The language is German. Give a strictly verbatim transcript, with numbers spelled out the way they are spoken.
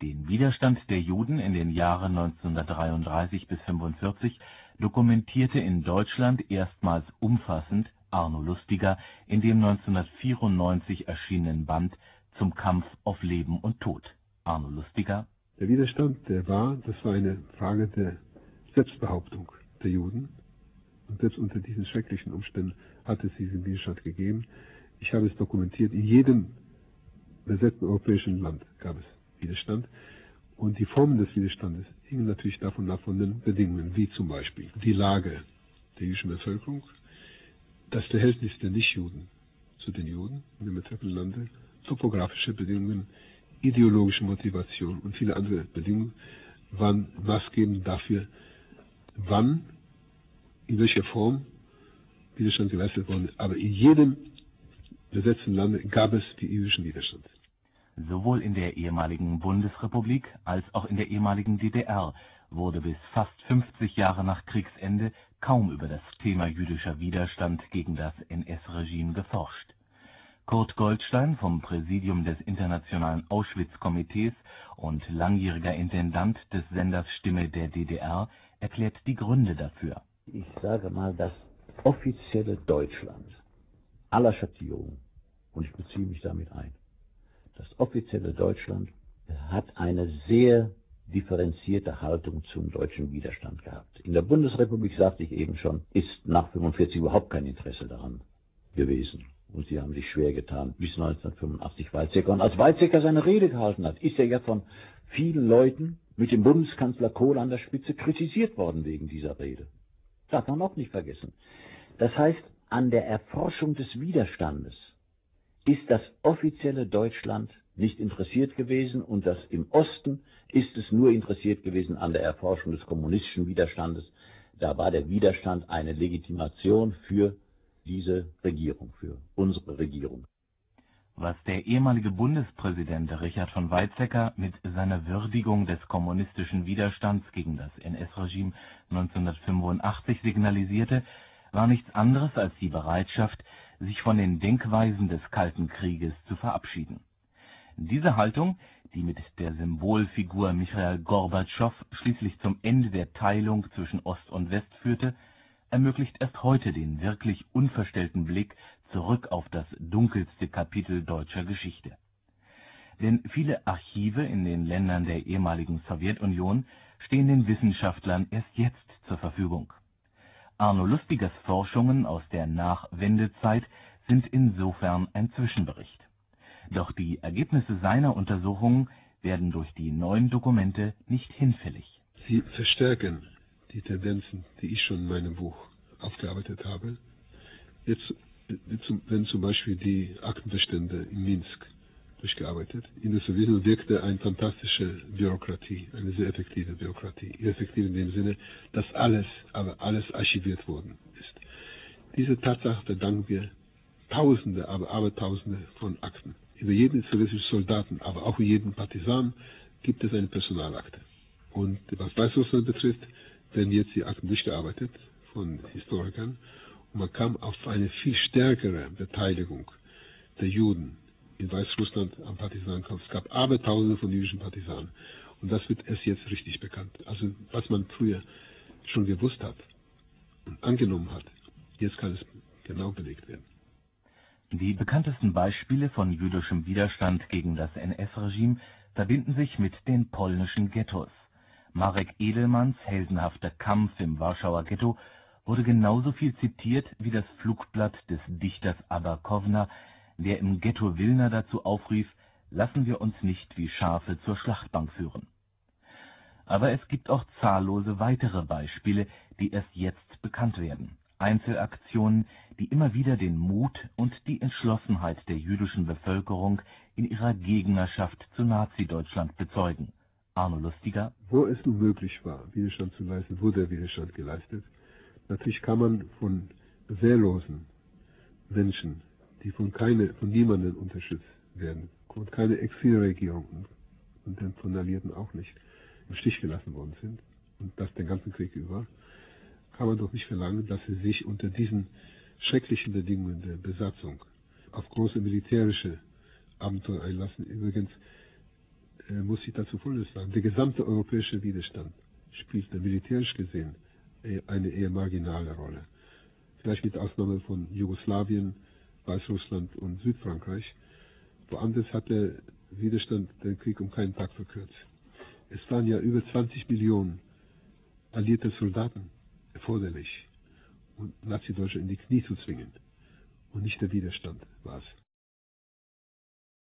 Den Widerstand der Juden in den Jahren neunzehnhundertdreiunddreißig bis fünfundvierzig dokumentierte in Deutschland erstmals umfassend Arno Lustiger in dem neunzehnhundertvierundneunzig erschienenen Band Zum Kampf auf Leben und Tod. Arno Lustiger: Der Widerstand, der war, das war eine Frage der Selbstbehauptung der Juden. Und selbst unter diesen schrecklichen Umständen hat es diesen Widerstand gegeben. Ich habe es dokumentiert. In jedem besetzten europäischen Land gab es Widerstand. Und die Formen des Widerstandes hingen natürlich davon ab, von den Bedingungen, wie zum Beispiel die Lage der jüdischen Bevölkerung, das Verhältnis der Nichtjuden zu den Juden in den betreffenden Lande, topografische Bedingungen, ideologische Motivation und viele andere Bedingungen waren maßgebend dafür, wann, in welcher Form Widerstand geleistet wurde. Aber in jedem besetzten Lande gab es die jüdischen Widerstand. Sowohl in der ehemaligen Bundesrepublik als auch in der ehemaligen D D R wurde bis fast fünfzig Jahre nach Kriegsende kaum über das Thema jüdischer Widerstand gegen das N S-Regime geforscht. Kurt Goldstein vom Präsidium des Internationalen Auschwitz-Komitees und langjähriger Intendant des Senders Stimme der D D R erklärt die Gründe dafür. Ich sage mal, das offizielle Deutschland aller Schattierungen, und ich beziehe mich damit ein, das offizielle Deutschland hat eine sehr differenzierte Haltung zum deutschen Widerstand gehabt. In der Bundesrepublik, sagte ich eben schon, ist nach fünfundvierzig überhaupt kein Interesse daran gewesen. Und sie haben sich schwer getan, bis neunzehnhundertfünfundachtzig Weizsäcker. Und als Weizsäcker seine Rede gehalten hat, ist er ja von vielen Leuten mit dem Bundeskanzler Kohl an der Spitze kritisiert worden wegen dieser Rede. Darf man auch nicht vergessen. Das heißt, an der Erforschung des Widerstandes ist das offizielle Deutschland nicht interessiert gewesen, und das im Osten ist es nur interessiert gewesen an der Erforschung des kommunistischen Widerstandes. Da war der Widerstand eine Legitimation für diese Regierung, für unsere Regierung. Was der ehemalige Bundespräsident Richard von Weizsäcker mit seiner Würdigung des kommunistischen Widerstands gegen das N S-Regime neunzehnhundertfünfundachtzig signalisierte, war nichts anderes als die Bereitschaft, sich von den Denkweisen des Kalten Krieges zu verabschieden. Diese Haltung, die mit der Symbolfigur Michail Gorbatschow schließlich zum Ende der Teilung zwischen Ost und West führte, ermöglicht erst heute den wirklich unverstellten Blick zurück auf das dunkelste Kapitel deutscher Geschichte. Denn viele Archive in den Ländern der ehemaligen Sowjetunion stehen den Wissenschaftlern erst jetzt zur Verfügung. Arno Lustigers Forschungen aus der Nachwendezeit sind insofern ein Zwischenbericht. Doch die Ergebnisse seiner Untersuchungen werden durch die neuen Dokumente nicht hinfällig. Sie verstärken die Tendenzen, die ich schon in meinem Buch aufgearbeitet habe. Jetzt, wenn zum Beispiel die Aktenbestände in Minsk durchgearbeitet. In der Sowjetunion wirkte eine fantastische Bürokratie, eine sehr effektive Bürokratie. Effektiv in dem Sinne, dass alles, aber alles archiviert worden ist. Diese Tatsache verdanken wir Tausende, aber Abertausende von Akten. Über jeden sowjetischen Soldaten, aber auch über jeden Partisan gibt es eine Personalakte. Und was Weißrussland betrifft, werden jetzt die Akten durchgearbeitet von Historikern. Und man kam auf eine viel stärkere Beteiligung der Juden in Weißrussland am Partisanenkampf. Es gab Abertausende von jüdischen Partisanen. Und das wird erst jetzt richtig bekannt. Also was man früher schon gewusst hat und angenommen hat, jetzt kann es genau belegt werden. Die bekanntesten Beispiele von jüdischem Widerstand gegen das N S-Regime verbinden sich mit den polnischen Ghettos. Marek Edelmanns heldenhafter Kampf im Warschauer Ghetto wurde genauso viel zitiert wie das Flugblatt des Dichters Abba Kovna, der im Ghetto Wilna dazu aufrief: Lassen wir uns nicht wie Schafe zur Schlachtbank führen. Aber es gibt auch zahllose weitere Beispiele, die erst jetzt bekannt werden. Einzelaktionen, die immer wieder den Mut und die Entschlossenheit der jüdischen Bevölkerung in ihrer Gegnerschaft zu Nazi-Deutschland bezeugen. Arno Lustiger: Wo es nun möglich war, Widerstand zu leisten, wurde der Widerstand geleistet. Natürlich kann man von wehrlosen Menschen, die von, keine, von niemandem unterstützt werden, von keiner Exilregierung und den von Alliierten auch nicht im Stich gelassen worden sind, und das den ganzen Krieg über, kann man doch nicht verlangen, dass sie sich unter diesen schrecklichen Bedingungen der Besatzung auf große militärische Abenteuer einlassen. Übrigens, äh, muss ich dazu Folgendes sagen. Der gesamte europäische Widerstand spielt militärisch gesehen eine eher marginale Rolle. Vielleicht mit Ausnahme von Jugoslawien, Weißrussland und Südfrankreich. Woanders hat der Widerstand den Krieg um keinen Tag verkürzt. Es waren ja über zwanzig Millionen alliierte Soldaten erforderlich, um Nazi-Deutschland in die Knie zu zwingen. Und nicht der Widerstand war es.